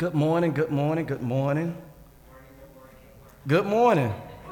Good morning, good morning, good morning. Good morning.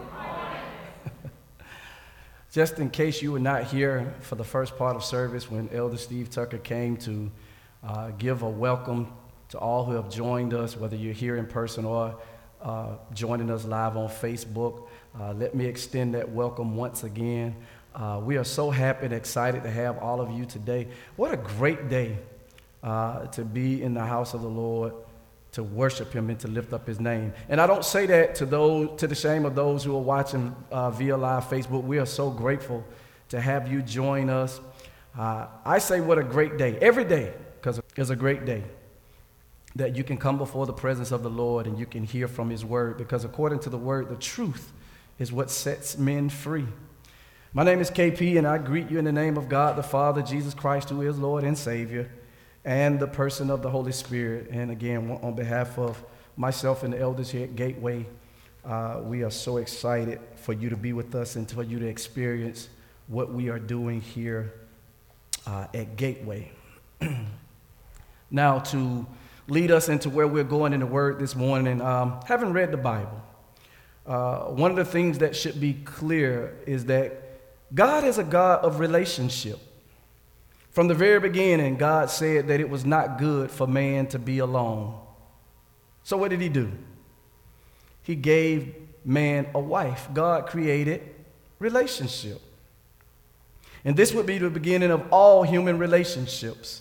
Just in case you were not here for the first part of service when Elder Steve Tucker came to give a welcome to all who have joined us, whether you're here in person or joining us live on Facebook, let me extend that welcome once again. We are so happy and excited to have all of you today. What a great day to be in the house of the Lord, to worship him and to lift up his name. And I don't say that to the shame of those who are watching via live Facebook. We are so grateful to have you join us. I say what a great day, every day, because it's a great day that you can come before the presence of the Lord and you can hear from his word, because according to the word, the truth is what sets men free. My name is KP, and I greet you in the name of God the Father, Jesus Christ, who is Lord and Savior, and the person of the Holy Spirit. And again, on behalf of myself and the elders here at Gateway, we are so excited for you to be with us and for you to experience what we are doing here at Gateway. Now, to lead us into where we're going in the Word this morning, having read the Bible, one of the things that should be clear is that God is a God of relationship. From the very beginning, God said that it was not good for man to be alone. So what did he do? He gave man a wife. God created relationship. And this would be the beginning of all human relationships.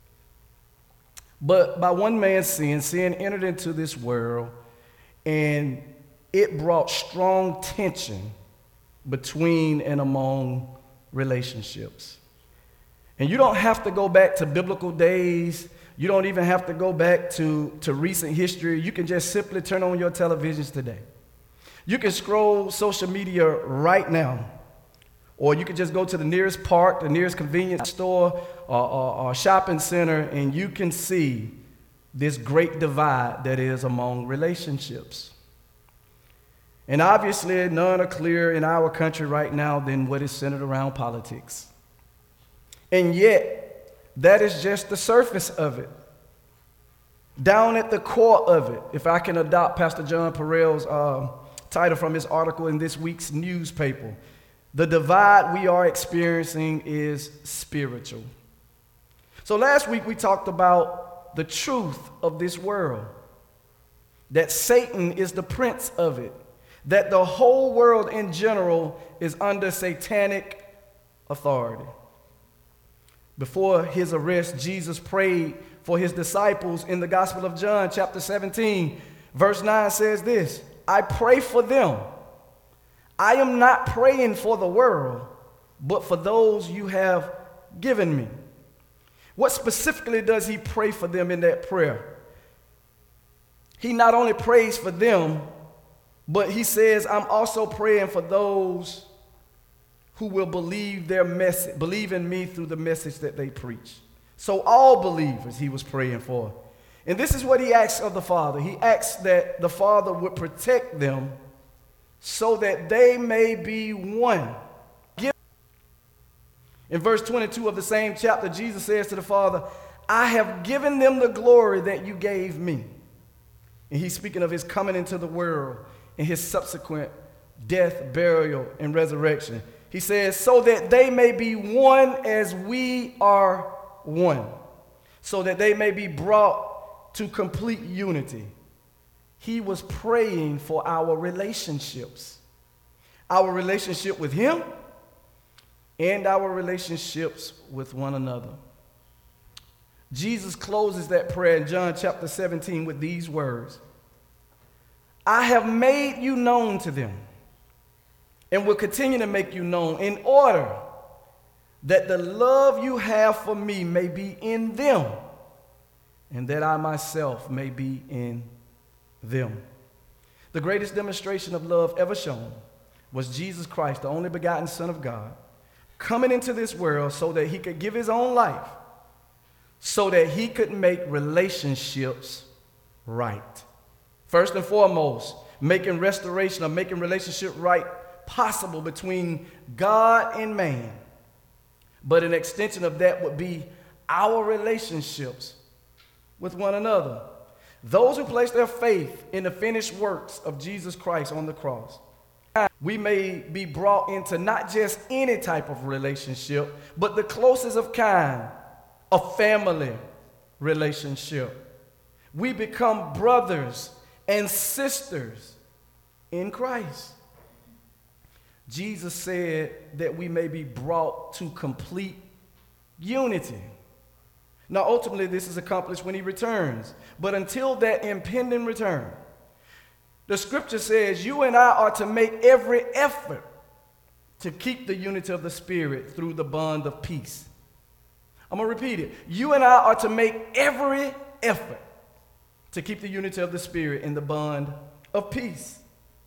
But by one man's sin entered into this world, and it brought strong tension between and among relationships. And you don't have to go back to biblical days. You don't even have to go back to recent history. You can just simply turn on your televisions today. You can scroll social media right now. Or you can just go to the nearest park, the nearest convenience store, or shopping center, and you can see this great divide that is among relationships. And obviously, none are clearer in our country right now than what is centered around politics. And yet, that is just the surface of it. Down at the core of it, if I can adopt Pastor John Perrell's title from his article in this week's newspaper, the divide we are experiencing is spiritual. So last week we talked about the truth of this world, that Satan is the prince of it, that the whole world in general is under satanic authority. Before his arrest, Jesus prayed for his disciples in the Gospel of John, chapter 17. Verse 9 says this: I pray for them. I am not praying for the world, but for those you have given me. What specifically does he pray for them in that prayer? He not only prays for them, but he says, I'm also praying for those who will believe their message, believe in me through the message that they preach. So all believers he was praying for. And this is what he asks of the Father. He asks that the Father would protect them so that they may be one. In verse 22 of the same chapter, Jesus says to the Father, I have given them the glory that you gave me. And he's speaking of his coming into the world and his subsequent death, burial, and resurrection. He says, so that they may be one as we are one, so that they may be brought to complete unity. He was praying for our relationships, our relationship with him and our relationships with one another. Jesus closes that prayer in John chapter 17 with these words: I have made you known to them and will continue to make you known, in order that the love you have for me may be in them, and that I myself may be in them. The greatest demonstration of love ever shown was Jesus Christ, the only begotten Son of God, coming into this world so that he could give his own life, so that he could make relationships right. First and foremost, making restoration or making relationship right possible between God and man. But an extension of that would be our relationships with one another. Those who place their faith in the finished works of Jesus Christ on the cross. We may be brought into not just any type of relationship, but the closest of kind, a family relationship. We become brothers and sisters in Christ. Jesus said that we may be brought to complete unity. Now, ultimately, this is accomplished when he returns. But until that impending return, the scripture says you and I are to make every effort to keep the unity of the Spirit through the bond of peace. I'm going to repeat it. You and I are to make every effort to keep the unity of the Spirit in the bond of peace.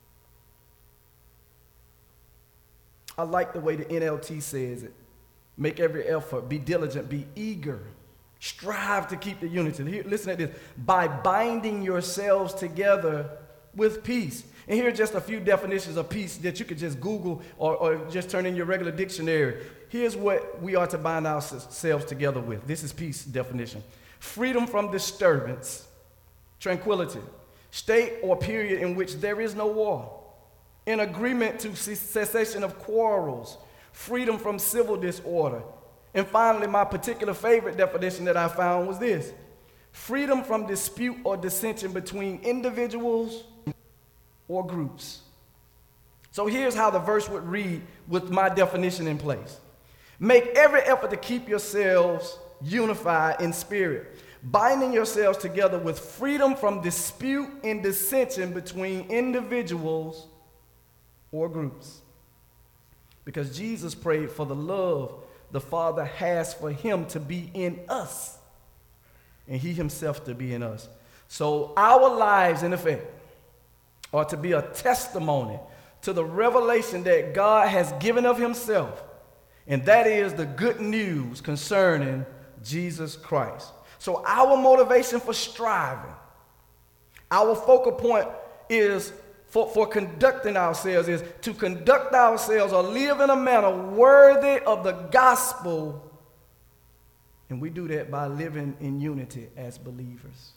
I like the way the NLT says it. Make every effort, be diligent, be eager. Strive to keep the unity. Here, listen to this. By binding yourselves together with peace. And here are just a few definitions of peace that you could just Google or just turn in your regular dictionary. Here's what we are to bind ourselves together with. This is peace definition. Freedom from disturbance, tranquility, state or period in which there is no war, in agreement to cessation of quarrels, freedom from civil disorder. And finally, my particular favorite definition that I found was this: freedom from dispute or dissension between individuals or groups. So here's how the verse would read with my definition in place. Make every effort to keep yourselves unified in spirit, binding yourselves together with freedom from dispute and dissension between individuals or groups. Because Jesus prayed for the love the Father has for him to be in us, and he himself to be in us. So our lives, in effect, are to be a testimony to the revelation that God has given of himself, and that is the good news concerning Jesus Christ. So our motivation for striving, our focal point is for conducting ourselves is to conduct ourselves or live in a manner worthy of the gospel. And we do that by living in unity as believers.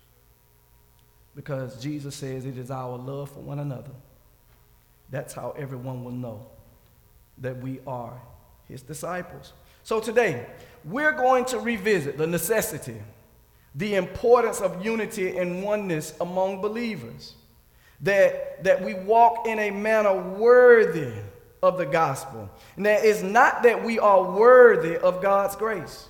Because Jesus says it is our love for one another. That's how everyone will know that we are his disciples. So today, we're going to revisit the necessity, the importance of unity and oneness among believers. That we walk in a manner worthy of the gospel. And that is not that we are worthy of God's grace,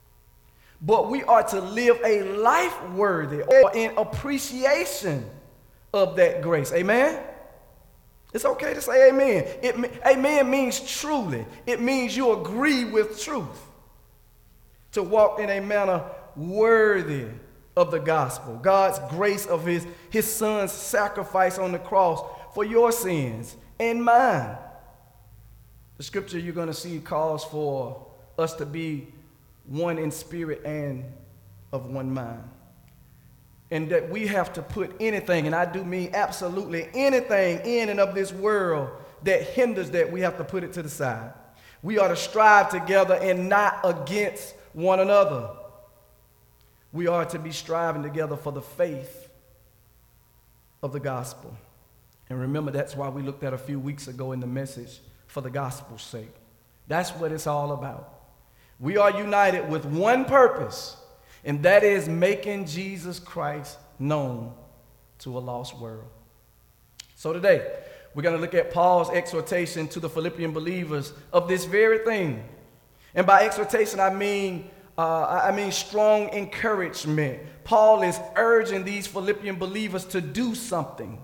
but we are to live a life worthy or in appreciation of that grace. Amen? It's okay to say amen. Amen means truly. It means you agree with truth. To walk in a manner worthy of the gospel, God's grace of his son's sacrifice on the cross for your sins and mine. The scripture you're going to see calls for us to be one in spirit and of one mind. And that we have to put anything, and I do mean absolutely anything in and of this world that hinders that, we have to put it to the side. We are to strive together and not against one another. We are to be striving together for the faith of the gospel. And remember, that's why we looked at a few weeks ago in the message, for the gospel's sake. That's what it's all about. We are united with one purpose, and that is making Jesus Christ known to a lost world. So today, we're going to look at Paul's exhortation to the Philippian believers of this very thing. And by exhortation, I mean strong encouragement. Paul is urging these Philippian believers to do something.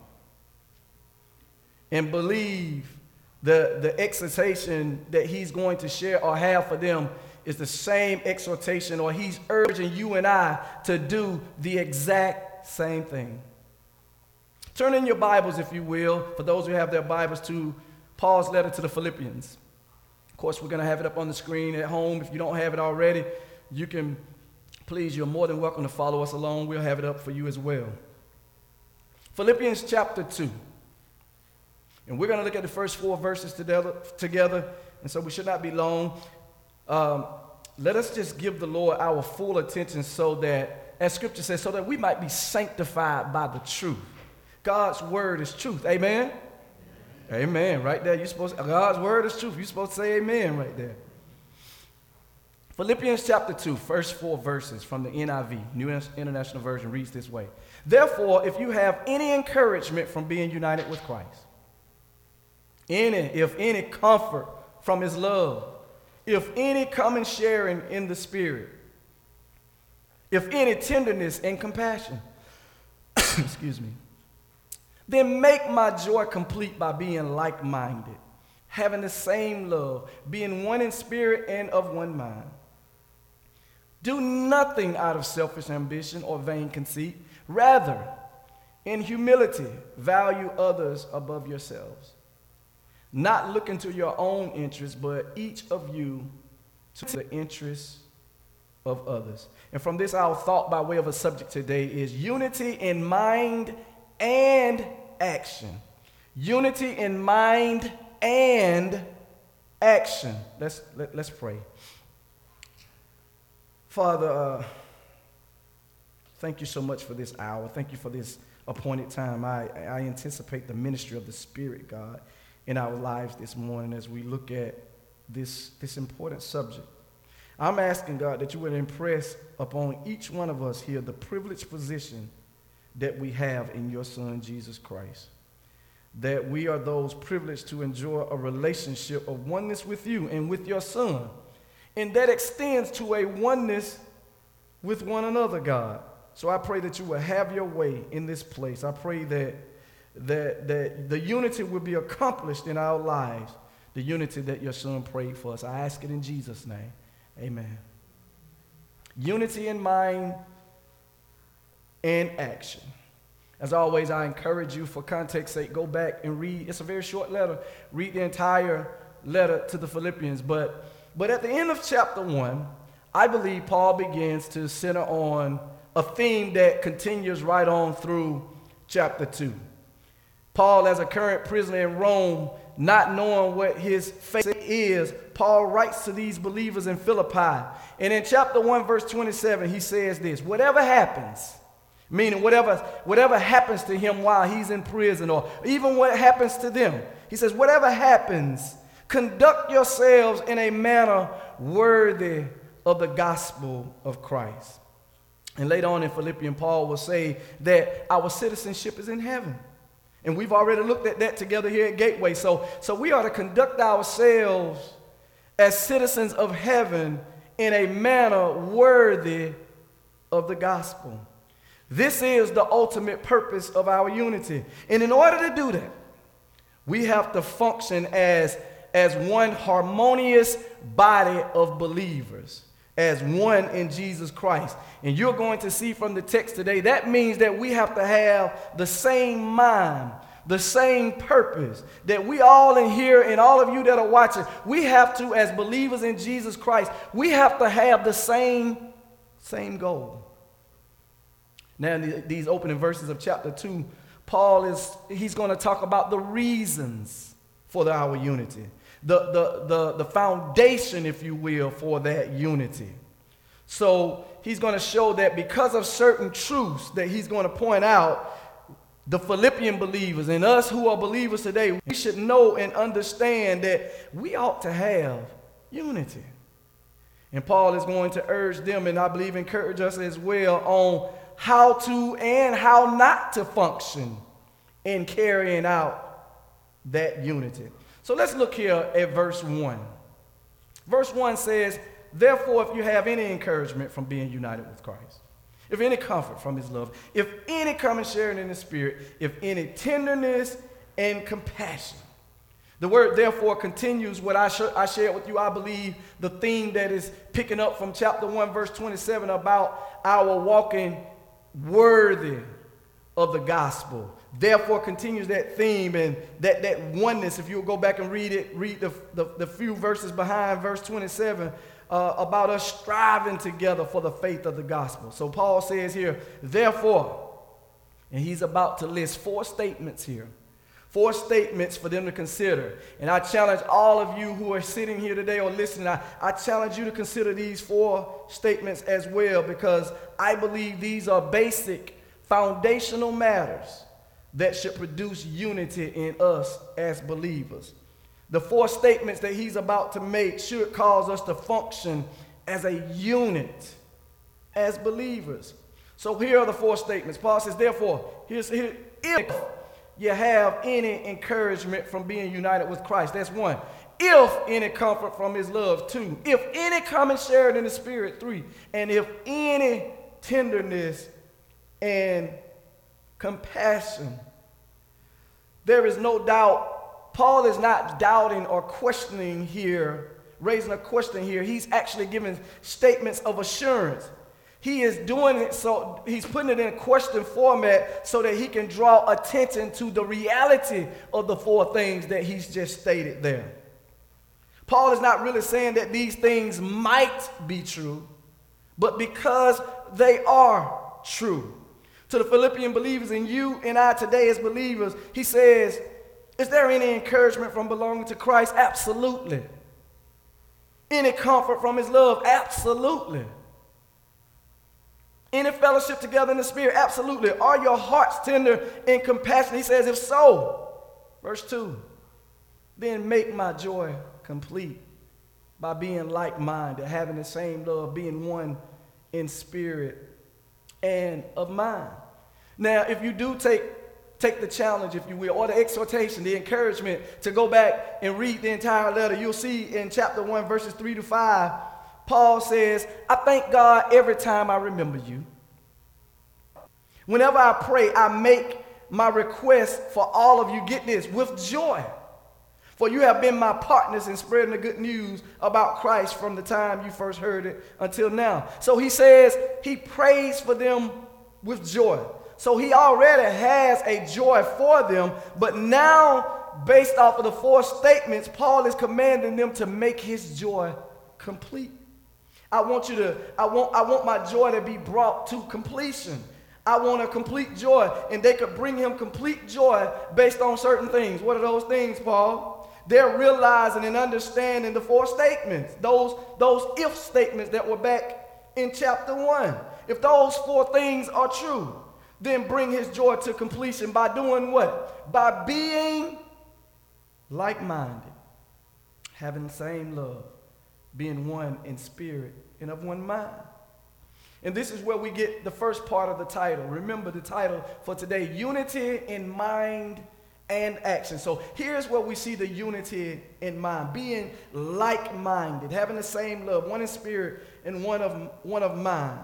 And believe the exhortation that he's going to share or have for them is the same exhortation, or he's urging you and I to do the exact same thing. Turn in your Bibles, if you will, for those who have their Bibles, to Paul's letter to the Philippians. Of course, we're going to have it up on the screen at home. If you don't have it already, you can, please, you're more than welcome to follow us along. We'll have it up for you as well. Philippians chapter 2. And we're going to look at the first 4 verses together, and so we should not be long. Let us just give the Lord our full attention so that as Scripture says, so that we might be sanctified by the truth. God's word is truth. Amen? Amen. Right there, God's word is truth. You're supposed to say amen right there. Philippians chapter 2, first 4 verses from the NIV, New International Version, reads this way. Therefore, if you have any encouragement from being united with Christ, if any comfort from his love, if any common sharing in the Spirit, if any tenderness and compassion, excuse me, then make my joy complete by being like-minded, having the same love, being one in spirit and of one mind. Do nothing out of selfish ambition or vain conceit. Rather, in humility, value others above yourselves, not looking to your own interests, but each of you to the interests of others. And from this, our thought by way of a subject today is unity in mind and action. Unity in mind and action. Let's pray. Father, thank you so much for this hour. Thank you for this appointed time. I anticipate the ministry of the Spirit, God, in our lives this morning as we look at this important subject. I'm asking, God, that you would impress upon each one of us here the privileged position that we have in your Son, Jesus Christ. That we are those privileged to enjoy a relationship of oneness with you and with your Son. And that extends to a oneness with one another, God. So I pray that you will have your way in this place. I pray that the unity will be accomplished in our lives, the unity that your Son prayed for us. I ask it in Jesus' name. Amen. Unity in mind and action. As always, I encourage you, for context sake, go back and read. It's a very short letter. Read the entire letter to the Philippians. But at the end of chapter 1, I believe Paul begins to center on a theme that continues right on through chapter 2. Paul, as a current prisoner in Rome, not knowing what his fate is, Paul writes to these believers in Philippi. And in chapter 1, verse 27, he says this: whatever happens, meaning whatever happens to him while he's in prison, or even what happens to them, he says, whatever happens, conduct yourselves in a manner worthy of the gospel of Christ. And later on in Philippians, Paul will say that our citizenship is in heaven. And we've already looked at that together here at Gateway. So we are to conduct ourselves as citizens of heaven in a manner worthy of the gospel. This is the ultimate purpose of our unity. And in order to do that, we have to function as one harmonious body of believers, as one in Jesus Christ. And you're going to see from the text today, that means that we have to have the same mind, the same purpose, that we all in here and all of you that are watching, we have to, as believers in Jesus Christ, we have to have the same goal. Now, in these opening verses of chapter 2, Paul he's going to talk about the reasons for our unity. The foundation, if you will, for that unity. So he's going to show that because of certain truths that he's going to point out, the Philippian believers and us who are believers today, we should know and understand that we ought to have unity. And Paul is going to urge them, and I believe encourage us as well, on how to and how not to function in carrying out that unity. So let's look here at verse 1. Verse 1 says, therefore, if you have any encouragement from being united with Christ, if any comfort from his love, if any common sharing in the Spirit, if any tenderness and compassion. The word therefore continues what I shared with you, I believe, the theme that is picking up from chapter 1, verse 27 about our walking worthy of the gospel. Therefore continues that theme and that oneness. If you'll go back and read the few verses behind verse 27 about us striving together for the faith of the gospel. So Paul says here, therefore, and he's about to list 4 statements here. 4 statements for them to consider. And I challenge all of you who are sitting here today or listening, I challenge you to consider these 4 statements as well, because I believe these are basic, foundational matters that should produce unity in us as believers. The 4 statements that he's about to make should cause us to function as a unit as believers. So here are the 4 statements. Paul says, therefore, if you have any encouragement from being united with Christ, that's 1. If any comfort from his love, 2. If any common sharing in the Spirit, 3. And if any tenderness and compassion. There is no doubt, Paul is not doubting or questioning here, raising a question here. He's actually giving statements of assurance. He is doing it so he's putting it in a question format so that he can draw attention to the reality of the 4 things that he's just stated there. Paul is not really saying that these things might be true, but because they are true. To the Philippian believers and you and I today as believers, he says, is there any encouragement from belonging to Christ? Absolutely. Any comfort from his love? Absolutely. Any fellowship together in the Spirit? Absolutely. Are your hearts tender and compassionate? He says, if so, verse 2, then make my joy complete by being like-minded, having the same love, being one in spirit and of mind. Now, if you do take the challenge, if you will, or the exhortation, the encouragement to go back and read the entire letter, you'll see in chapter 1, verses 3 to 5, Paul says, I thank God every time I remember you. Whenever I pray, I make my request for all of you, get this, with joy. For you have been my partners in spreading the good news about Christ from the time you first heard it until now. So he says he prays for them with joy. So he already has a joy for them, but now, based off of the 4 statements, Paul is commanding them to make his joy complete. I want my joy to be brought to completion. I want a complete joy, and they could bring him complete joy based on certain things. What are those things, Paul? They're realizing and understanding the 4 statements, those if statements that were back in chapter 1. If those 4 things are true, then bring his joy to completion by doing what? By being like-minded, having the same love, being one in spirit and of one mind. And this is where we get the first part of the title. Remember the title for today, Unity in Mind and Action. So here's where we see the unity in mind, being like-minded, having the same love, one in spirit and one of mind.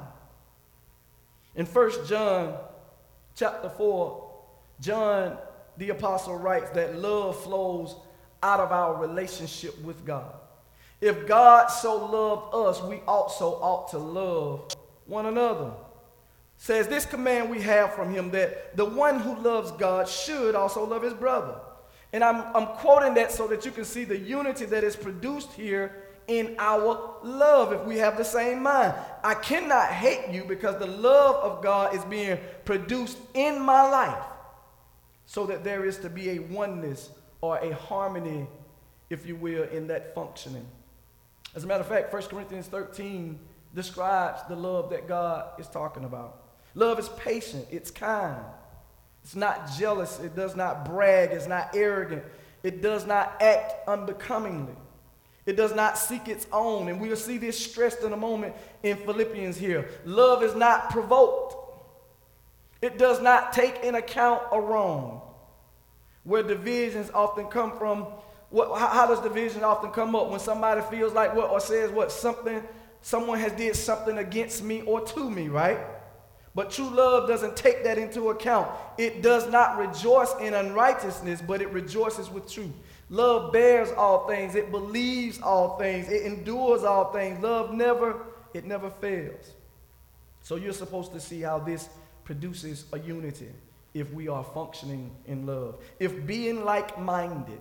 In 1 John chapter 4, John the apostle writes that love flows out of our relationship with God. If God so loved us, we also ought to love one another. Says this command we have from him, that the one who loves God should also love his brother. And I'm quoting that so that you can see the unity that is produced here in our love if we have the same mind. I cannot hate you because the love of God is being produced in my life so that there is to be a oneness or a harmony, if you will, in that functioning. As a matter of fact, 1 Corinthians 13 describes the love that God is talking about. Love is patient, it's kind, it's not jealous, it does not brag, it's not arrogant, it does not act unbecomingly. It does not seek its own. And we'll see this stressed in a moment in Philippians here. Love is not provoked. It does not take into account a wrong. Where divisions often come from, how does division often come up? When somebody feels like what or says what someone has did something against me or to me, right? But true love doesn't take that into account. It does not rejoice in unrighteousness, but it rejoices with truth. Love bears all things. It believes all things. It endures all things. Love never fails. So you're supposed to see how this produces a unity if we are functioning in love. If being like-minded,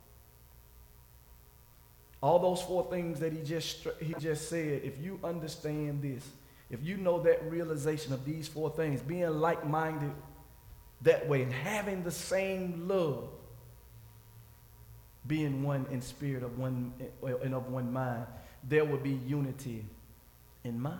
all those 4 things that he just said, if you understand this, if you know that realization of these 4 things, being like-minded that way and having the same love, being one in spirit of one and of one mind, there will be unity in mind.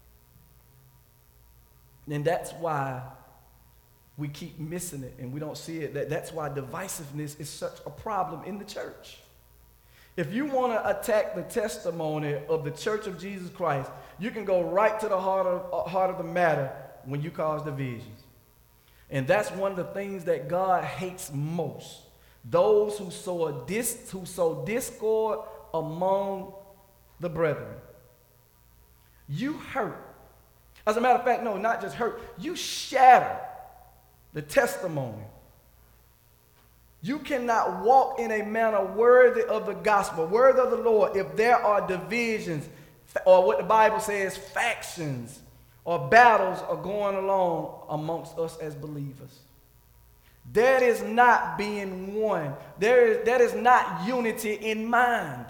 And that's why we keep missing it and we don't see it. That's why divisiveness is such a problem in the church. If you want to attack the testimony of the Church of Jesus Christ, you can go right to the heart of the matter when you cause divisions. And that's one of the things that God hates most. Those who sow discord among the brethren. You hurt. As a matter of fact, no, not just hurt. You shatter the testimony. You cannot walk in a manner worthy of the gospel, worthy of the Lord, if there are divisions, or what the Bible says, factions, or battles are going along amongst us as believers. That is not being one. That is not unity in mind.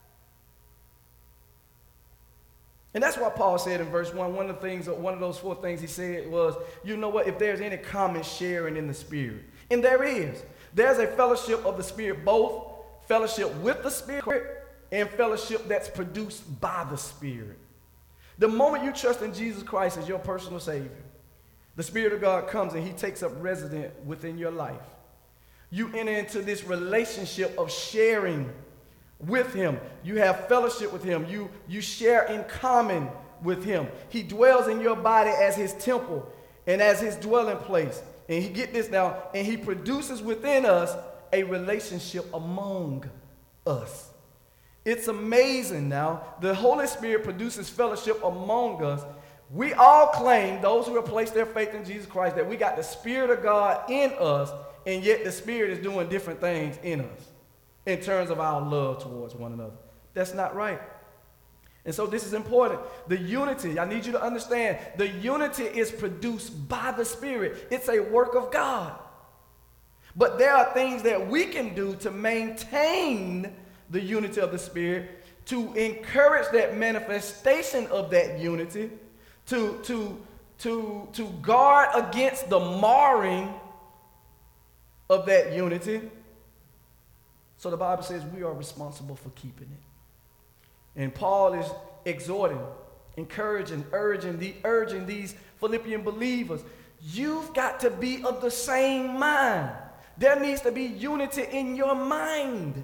And that's why Paul said in verse 1, one of those 4 things he said was, you know what, if there's any common sharing in the Spirit. And there is. There's a fellowship of the Spirit, both fellowship with the Spirit and fellowship that's produced by the Spirit. The moment you trust in Jesus Christ as your personal Savior, the Spirit of God comes and he takes up residence within your life. You enter into this relationship of sharing with him. You have fellowship with him. You share in common with him. He dwells in your body as his temple and as his dwelling place. And he get this now, and he produces within us a relationship among us. It's amazing now. The Holy Spirit produces fellowship among us. We all claim, those who have placed their faith in Jesus Christ, that we got the Spirit of God in us, and yet the Spirit is doing different things in us in terms of our love towards one another. That's not right. And so this is important. The unity, I need you to understand, the unity is produced by the Spirit. It's a work of God. But there are things that we can do to maintain the unity of the Spirit, to encourage that manifestation of that unity, to guard against the marring of that unity. So the Bible says we are responsible for keeping it. And Paul is exhorting, encouraging, urging these Philippian believers. You've got to be of the same mind. There needs to be unity in your mind.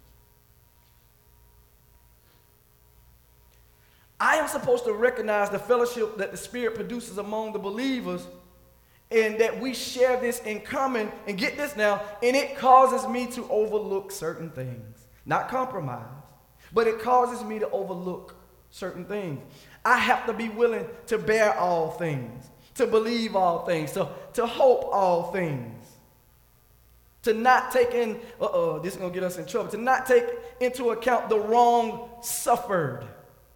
I am supposed to recognize the fellowship that the Spirit produces among the believers, and that we share this in common. And get this now, and it causes me to overlook certain things. Not compromise, but it causes me to overlook certain things. I have to be willing to bear all things, to believe all things, to hope all things, to not take in, this is going to get us in trouble, to not take into account the wrong suffered.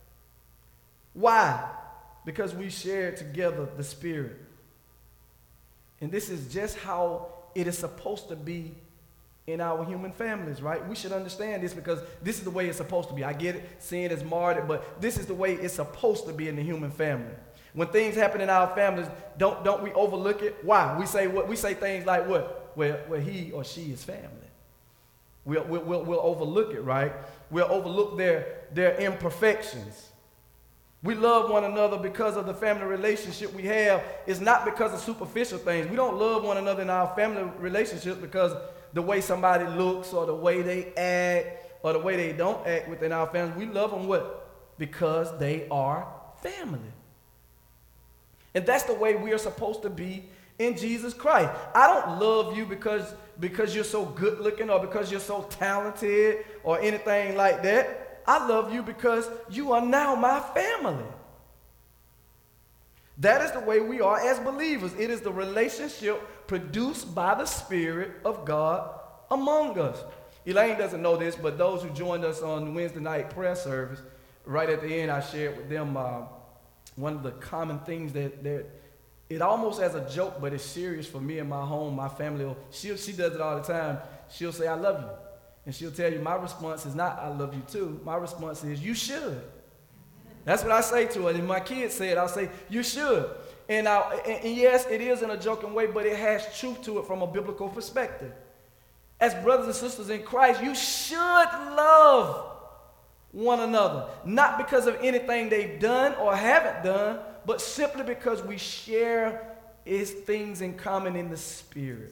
Why? Because we share together the Spirit. And this is just how it is supposed to be in our human families, right? We should understand this because this is the way it's supposed to be. I get it, sin is marred, but this is the way it's supposed to be in the human family. When things happen in our families, don't we overlook it? Why? We say things like what? Well, he or she is family. We'll overlook it, right? We'll overlook their imperfections. We love one another because of the family relationship we have. It's not because of superficial things. We don't love one another in our family relationship because the way somebody looks or the way they act or the way they don't act within our family. We love them what? Because they are family. And that's the way we are supposed to be in Jesus Christ. I don't love you because you're so good looking or because you're so talented or anything like that. I love you because you are now my family. That is the way we are as believers. It is the relationship produced by the Spirit of God among us. Elaine doesn't know this, but those who joined us on Wednesday night prayer service, right at the end I shared with them one of the common things that it almost as a joke, but it's serious for me and my home, my family. She does it all the time. She'll say, I love you. And she'll tell you, my response is not, I love you too. My response is, you should. That's what I say to her. And my kids say it, I'll say, you should. And yes, it is in a joking way, but it has truth to it from a biblical perspective. as brothers and sisters in Christ, you should love one another. Not because of anything they've done or haven't done, but simply because we share things in common in the Spirit.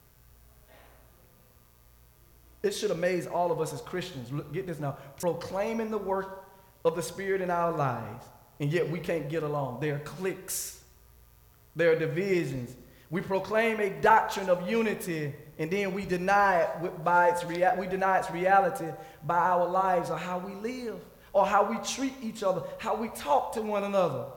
It should amaze all of us as Christians. Look, get this now. Proclaiming the work of the Spirit in our lives, and yet we can't get along. There are cliques. There are divisions. We proclaim a doctrine of unity, and then we deny it by its reality by our lives or how we live or how we treat each other, how we talk to one another.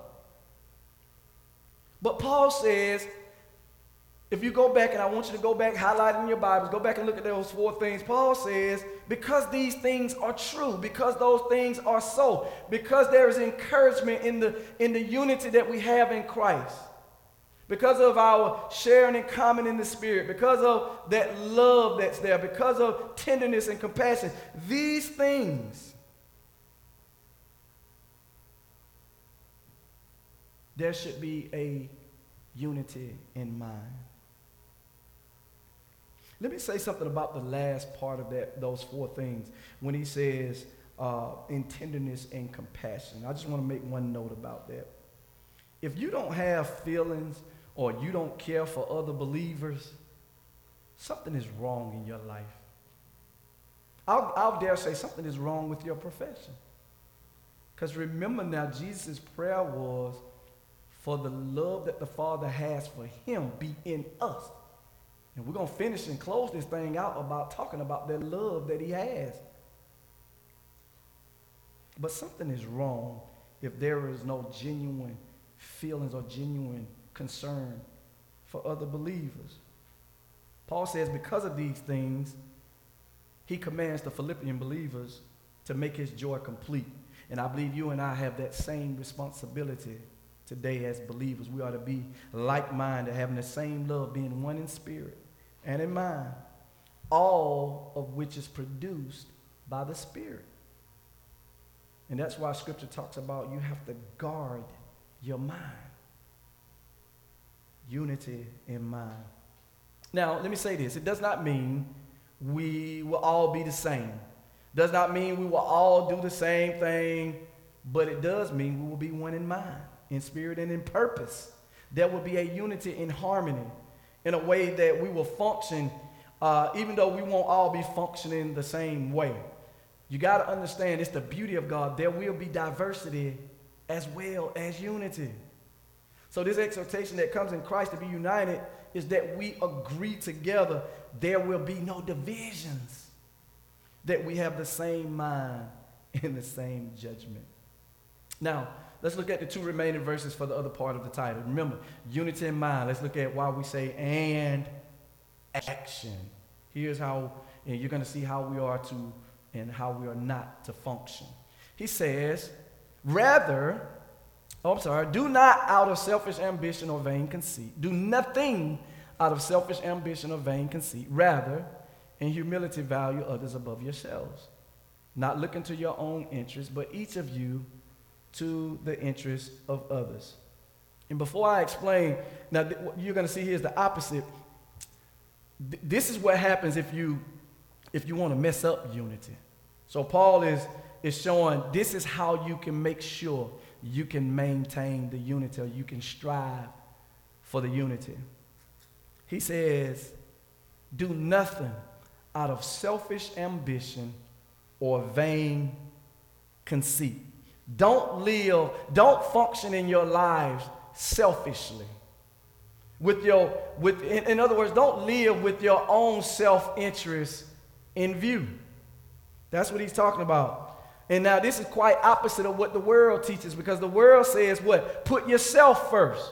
But Paul says, if you go back, and I want you to go back, highlight it in your Bibles, go back and look at those 4 things. Paul says, because these things are true, because those things are so, because there is encouragement in the unity that we have in Christ, because of our sharing in common in the Spirit, because of that love that's there, because of tenderness and compassion, these things, there should be a unity in mind. Let me say something about the last part of those 4 things when he says in tenderness and compassion. I just want to make one note about that. If you don't have feelings or you don't care for other believers, something is wrong in your life. I'll dare say something is wrong with your profession. Because remember now, Jesus' prayer was for the love that the Father has for him be in us. And we're going to finish and close this thing out about talking about that love that he has. But something is wrong if there is no genuine feelings or genuine concern for other believers. Paul says because of these things, he commands the Philippian believers to make his joy complete. And I believe you and I have that same responsibility today as believers. We ought to be like-minded, having the same love, being one in spirit and in mind, all of which is produced by the Spirit. And that's why Scripture talks about you have to guard your mind. Unity in mind. Now, let me say this. It does not mean we will all be the same. Does not mean we will all do the same thing, but it does mean we will be one in mind, in spirit and in purpose. There will be a unity in harmony in a way that we will function, even though we won't all be functioning the same way. You got to understand, it's the beauty of God. There will be diversity as well as unity. So this exhortation that comes in Christ to be united is that we agree together. There will be no divisions. That we have the same mind and the same judgment. Now, let's look at the 2 remaining verses for the other part of the title. Remember, unity in mind. Let's look at why we say and action. Here's how, and you're going to see how we are to and how we are not to function. He says, do not out of selfish ambition or vain conceit. Do nothing out of selfish ambition or vain conceit. Rather, in humility value others above yourselves. Not looking to your own interests, but each of you to the interests of others. And before I explain, now what you're going to see here is the opposite. This is what happens if you want to mess up unity. So Paul is showing this is how you can make sure you can maintain the unity, or you can strive for the unity. He says, do nothing out of selfish ambition or vain conceit. Don't function in your lives selfishly. In other words, don't live with your own self-interest in view. That's what he's talking about. And now this is quite opposite of what the world teaches, because the world says what? Put yourself first.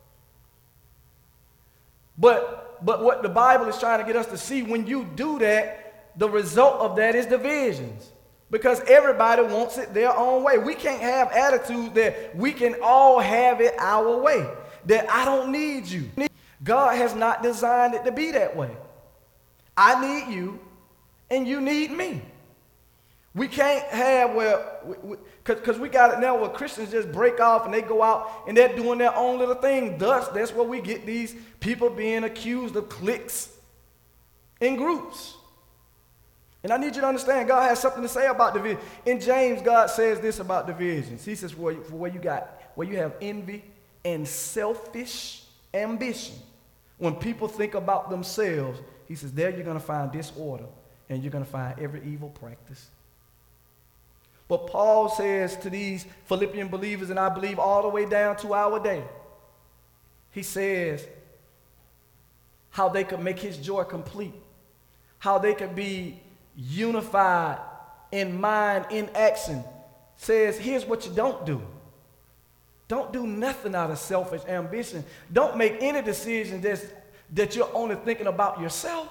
But what the Bible is trying to get us to see, when you do that, the result of that is divisions. Because everybody wants it their own way. We can't have attitude that we can all have it our way. That I don't need you. God has not designed it to be that way. I need you and you need me. We can't have because we got it now where Christians just break off and they go out and they're doing their own little thing. Thus, that's where we get these people being accused of cliques and groups. And I need you to understand, God has something to say about division. In James, God says this about divisions. He says, for where you have envy and selfish ambition, when people think about themselves, he says, there you're going to find disorder and you're going to find every evil practice. But Paul says to these Philippian believers, and I believe all the way down to our day, he says how they could make his joy complete, how they could be unified in mind, in action. Says, here's what you don't do. Don't do nothing out of selfish ambition. Don't make any decision that you're only thinking about yourself.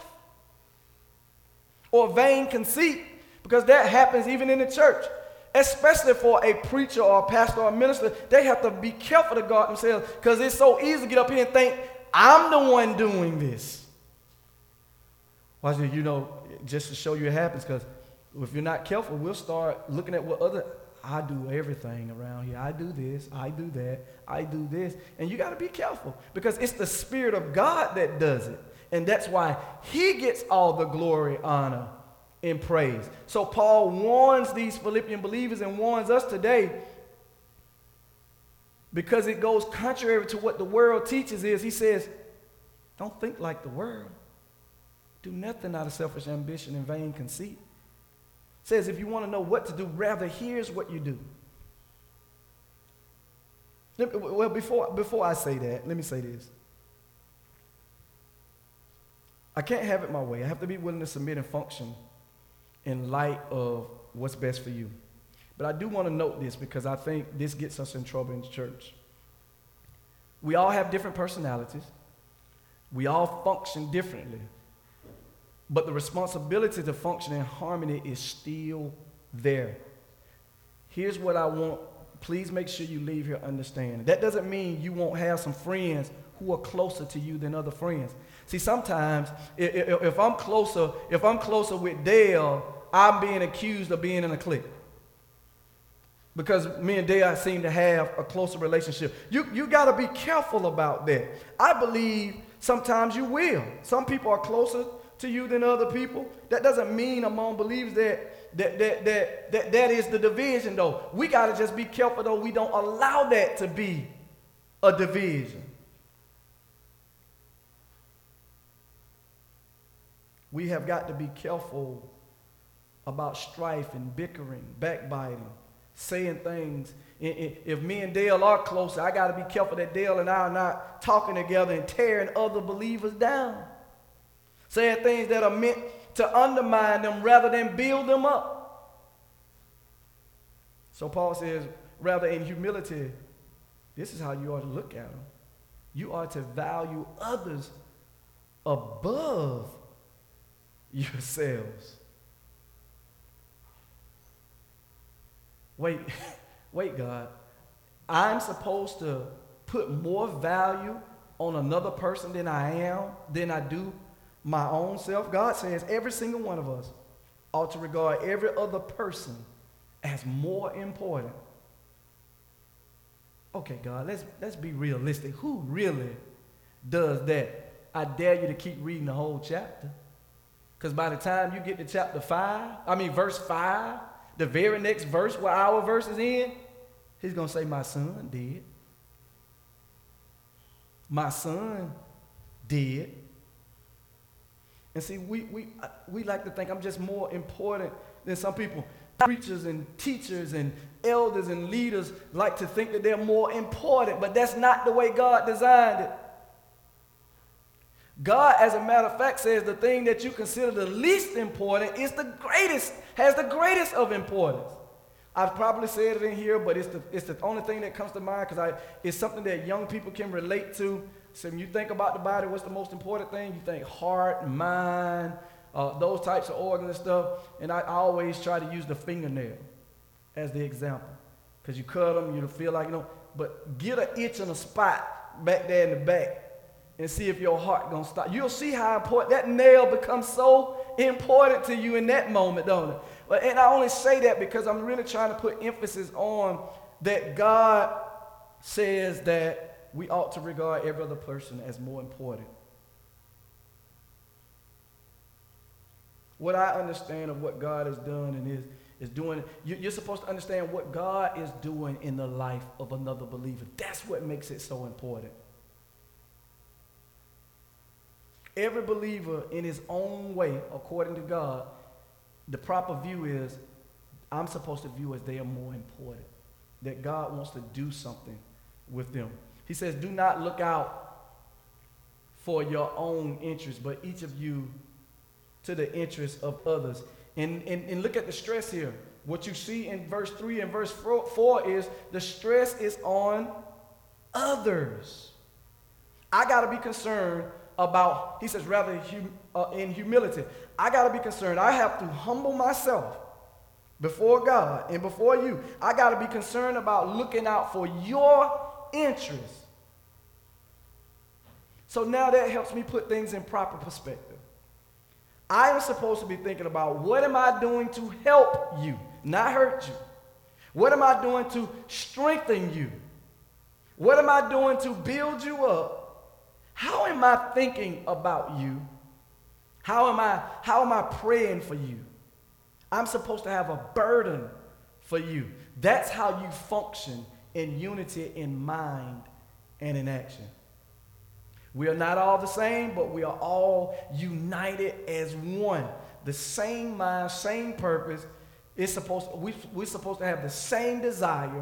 Or vain conceit, because that happens even in the church. Especially for a preacher or a pastor or a minister, they have to be careful to guard themselves, because it's so easy to get up here and think, I'm the one doing this. Watch it, just to show you it happens, because if you're not careful, we'll start looking at I do everything around here. I do this, I do that, I do this. And you got to be careful, because it's the Spirit of God that does it. And that's why he gets all the glory, honor, and praise. So Paul warns these Philippian believers and warns us today, because it goes contrary to what the world teaches. He says, don't think like the world. Do nothing out of selfish ambition and vain conceit. Says if you want to know what to do, rather here's what you do. Well, before I say that, let me say this. I can't have it my way. I have to be willing to submit and function in light of what's best for you. But I do want to note this, because I think this gets us in trouble in the church. We all have different personalities. We all function differently. But the responsibility to function in harmony is still there. Here's what I want. Please make sure you leave here understanding. That doesn't mean you won't have some friends who are closer to you than other friends. See, sometimes if I'm closer with Dale, I'm being accused of being in a clique, because me and Dale seem to have a closer relationship. You got to be careful about that. I believe sometimes you will. Some people are closer to you than other people. That doesn't mean among believers that is the division, though. We got to just be careful, though, we don't allow that to be a division. We have got to be careful about strife and bickering, backbiting, saying things. If me and Dale are closer, I got to be careful that Dale and I are not talking together and tearing other believers down, saying things that are meant to undermine them rather than build them up. So Paul says, rather in humility, this is how you ought to look at them. You ought to value others above yourselves. Wait, God. I'm supposed to put more value on another person than I do my own self? God says every single one of us ought to regard every other person as more important. Okay, God, let's be realistic. Who really does that? I dare you to keep reading the whole chapter. Because by the time you get to verse 5, the very next verse where our verse is in, he's going to say, my son did. My son did. And see, we like to think I'm just more important than some people. Preachers and teachers and elders and leaders like to think that they're more important, but that's not the way God designed it. God, as a matter of fact, says the thing that you consider the least important is the greatest, has the greatest of importance. I've probably said it in here, but it's the only thing that comes to mind, because it's something that young people can relate to. So when you think about the body, what's the most important thing? You think heart, mind, those types of organs and stuff. And I always try to use the fingernail as the example, because you cut them, you feel like, but get an itch in a spot back there in the back and see if your heart gonna stop. You'll see how important that nail becomes so important to you in that moment, don't it? And I only say that because I'm really trying to put emphasis on that God says that we ought to regard every other person as more important. What I understand of what God has done and is doing, you're supposed to understand what God is doing in the life of another believer. That's what makes it so important. Every believer in his own way, according to God, the proper view is, I'm supposed to view as they are more important. That God wants to do something with them. He says, do not look out for your own interest, but each of you to the interest of others. And look at the stress here. What you see in verse 3 and verse 4 is the stress is on others. I got to be concerned about, he says, rather in humility. I got to be concerned. I have to humble myself before God and before you. I got to be concerned about looking out for your interests. So now that helps me put things in proper perspective. I am supposed to be thinking about, what am I doing to help you, not hurt you? What am I doing to strengthen you? What am I doing to build you up? How am I thinking about you? How am I praying for you? I'm supposed to have a burden for you. That's how you function in unity in mind and in action. We are not all the same, but we are all united as one. The same mind, same purpose. We're supposed to have the same desire.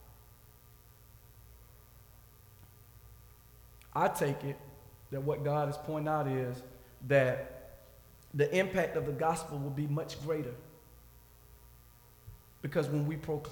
I take it that what God is pointing out is that the impact of the gospel will be much greater. Because when we proclaim